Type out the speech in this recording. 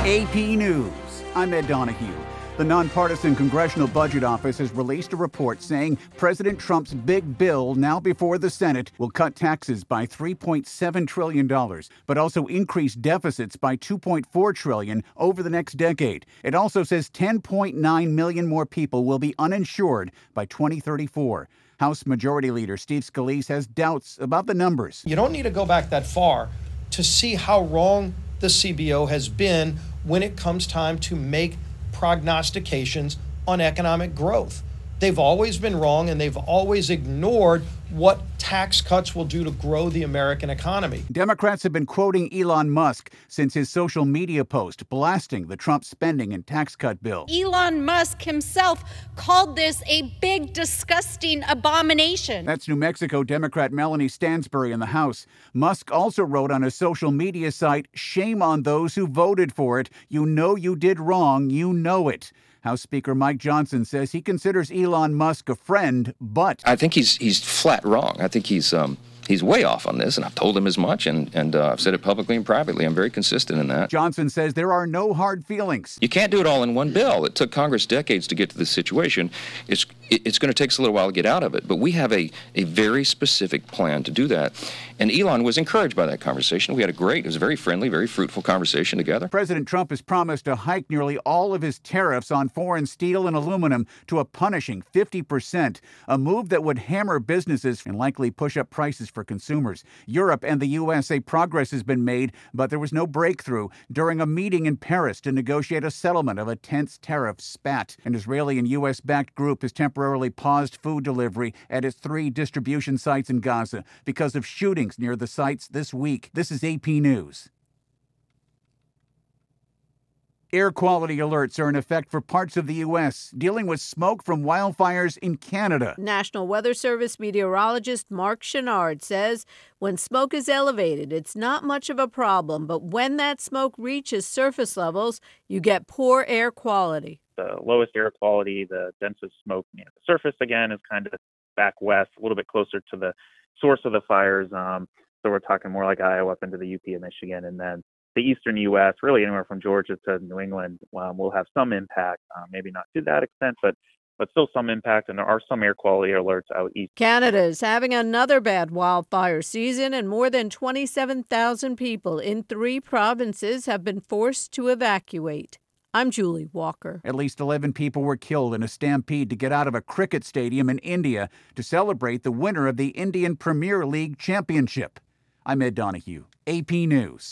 AP News. I'm Ed Donahue. The nonpartisan Congressional Budget Office has released a report saying President Trump's big bill, now before the Senate, will cut taxes by $3.7 trillion, but also increase deficits by $2.4 trillion over the next decade. It also says 10.9 million more people will be uninsured by 2034. House Majority Leader Steve Scalise has doubts about the numbers. You don't need to go back that far to see how wrong the CBO has been when it comes time to make prognostications on economic growth. They've always been wrong, and they've always ignored what tax cuts will do to grow the American economy. Democrats have been quoting Elon Musk since his social media post blasting the Trump spending and tax cut bill. Elon Musk himself called this a big, disgusting abomination. That's New Mexico Democrat Melanie Stansbury in the House. Musk also wrote on his social media site, "Shame on those who voted for it. You know you did wrong. You know it." House Speaker Mike Johnson says he considers Elon Musk a friend, but I think he's flat wrong. I think he's way off on this, and I've told him as much, and I've said it publicly and privately. I'm very consistent in that. Johnson says there are no hard feelings. You can't do it all in one bill. It took Congress decades to get to this situation. It's going to take us a little while to get out of it, but we have a very specific plan to do that. And Elon was encouraged by that conversation. It was a very friendly, very fruitful conversation together. President Trump has promised to hike nearly all of his tariffs on foreign steel and aluminum to a punishing 50%, a move that would hammer businesses and likely push up prices for consumers. Europe and the U.S. say progress has been made, but there was no breakthrough during a meeting in Paris to negotiate a settlement of a tense tariff spat. An Israeli and U.S.-backed group has temporarily paused food delivery at its 3 distribution sites in Gaza because of shootings near the sites this week. This is AP News. Air quality alerts are in effect for parts of the U.S., dealing with smoke from wildfires in Canada. National Weather Service meteorologist Mark Chenard says when smoke is elevated, it's not much of a problem, but when that smoke reaches surface levels, you get poor air quality. The lowest air quality, the densest smoke near the surface, again, is kind of back west, a little bit closer to the source of the fires. So we're talking more like Iowa up into the UP of Michigan, and then the eastern U.S., really anywhere from Georgia to New England, will have some impact, maybe not to that extent, but still some impact, and there are some air quality alerts out east. Canada is having another bad wildfire season, and more than 27,000 people in 3 provinces have been forced to evacuate. I'm Julie Walker. At least 11 people were killed in a stampede to get out of a cricket stadium in India to celebrate the winner of the Indian Premier League Championship. I'm Ed Donahue, AP News.